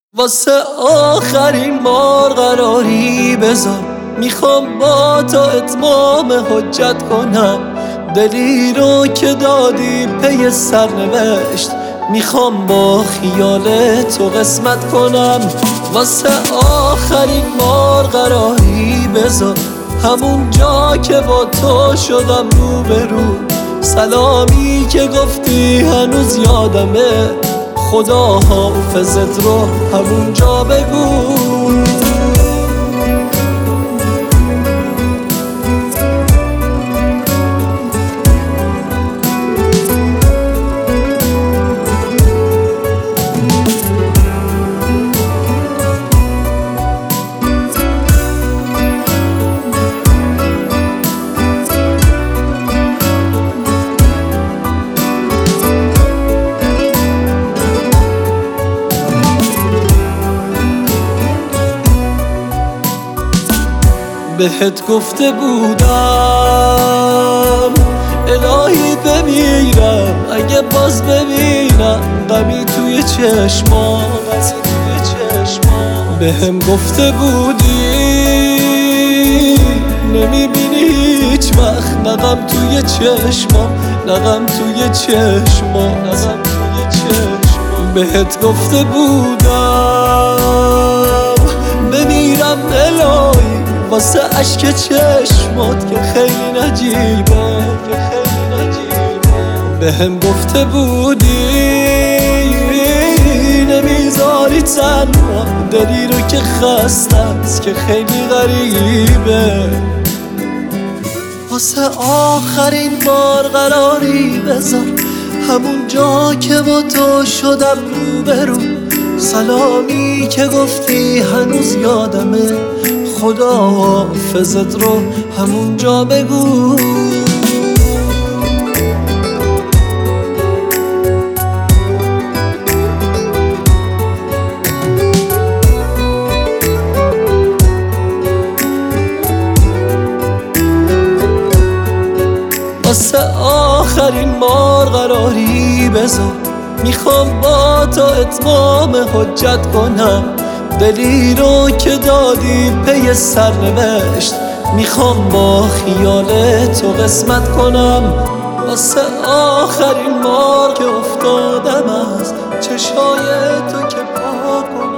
واسه آخرین بار قراری بذار، میخوام با تو اتمام حجت کنم. دلی رو که دادی پی سرنوشت، میخوام با خیال تو قسمت کنم. واسه آخرین بار قراری بذار، همون جا که با تو شدم روبرو. سلامی که گفتی هنوز یادمه، خدا حافظت رو همونجا بگو. بهت گفته بودم الهی بمیرم اگه باز ببینم غمی توی چشمات. بهم گفته بودی نمیبینی هیچ وقت نغم توی چشمام، نغم توی چشمام. بهت گفته بودم بمیرم الهی واسه عشق چشمات که خیلی نجیبه. بهم گفته بودی نمیذاری تنها دلی رو که خسته است که خیلی غریبه. واسه آخرین بار قراری بذار، همون جا که با تو شدم روبرو. سلامی که گفتی هنوز یادمه، خدا حافظت رو همونجا بگو. واسه آخرین بار قراری بذار، میخوام با تو اتمام حجت کنم. دلی رو که دادی پی سرنوشت، میخوام با خیال تو قسمت کنم. واسه آخرین بار که افتادم از چشای تو که پاک